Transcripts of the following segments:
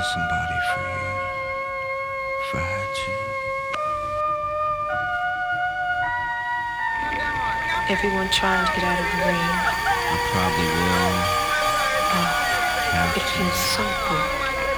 somebody for you if I had to. Everyone trying to get out of the rain. I probably will. It feels so good.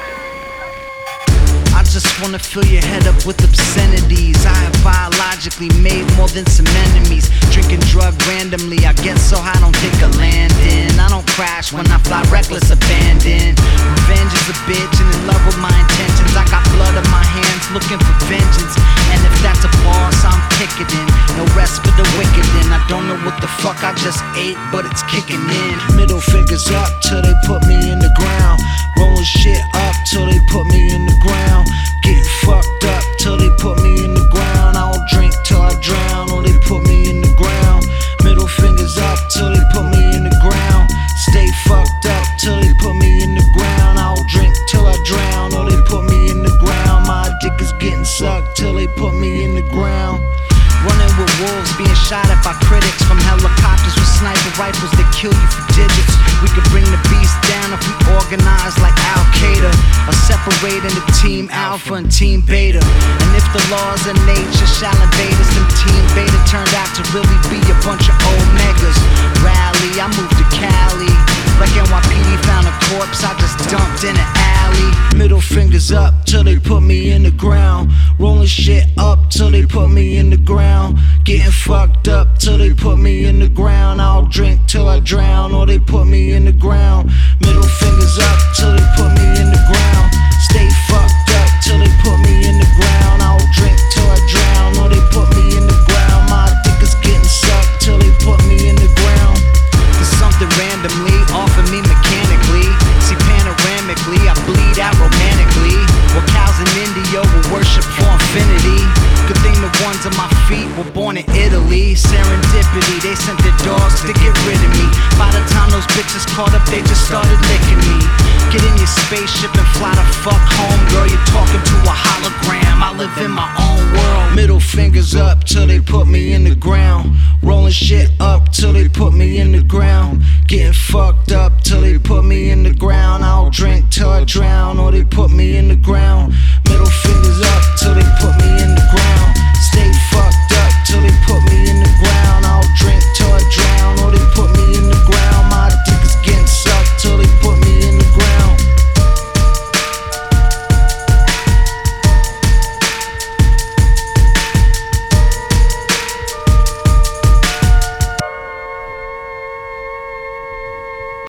I just wanna fill your head up with obscenities. I have biologically made more than some enemies. Drinking drug randomly, I get so high I don't think I land in. I don't crash when I fly reckless, abandoned. Revenge is a bitch and in love with my intentions. I got blood on my hands looking for vengeance. And if that's a boss, I'm picketing. No rest for the wicked and I don't know what the fuck I just ate, but it's kicking in. Middle fingers up till they put me in the ground. Rolling shit up till they put me in the ground. Getting fucked up till they put me in the ground. I don't drink till I drown or they put me in the ground. Middle fingers up till they put me in the ground. Stay fucked up till they put me in the ground. I don't drink till I drown or they put me in the ground. My dick is getting sucked till they put me in the ground. Running with wolves, being shot at by critics from helicopters with sniper rifles that kill you for digits. We could bring the beast down if we organize like Al Qaeda, or separate into Team Alpha and Team Beta. And if the laws of nature shall invade us, then Team Beta turned out to really be a bunch of Omegas. Rally, I moved to Cali, like NYPD found a corpse I just dumped in an alley. Middle fingers up till they put me in the ground. Rolling shit up till they put me in the ground. Getting fucked up till they put me in the ground. I'll drink till I drown or they put me in the ground. Middle fingers up till they put me in the ground. Stay fucked up till they put me in the ground. I'll drink till I drown or they put me in the ground. My dick is getting sucked till they put me in the ground. There's something randomly offered me mechanically. See panoramically, I bleed out romantically. While cows in India will worship for infinity. Good thing the ones on my feet were born in Italy. Serendipity, they sent their dogs to get rid of me. By the time those bitches caught up, they just started licking me. Get in your spaceship and fly the fuck home, girl. You're talking to a hologram. I live in my own world. Middle fingers up till they put me in the ground. Rolling shit up till they put me in the ground. Getting fucked up till they put me in the ground. I'll drink till I drown or they put me in the ground. Middle fingers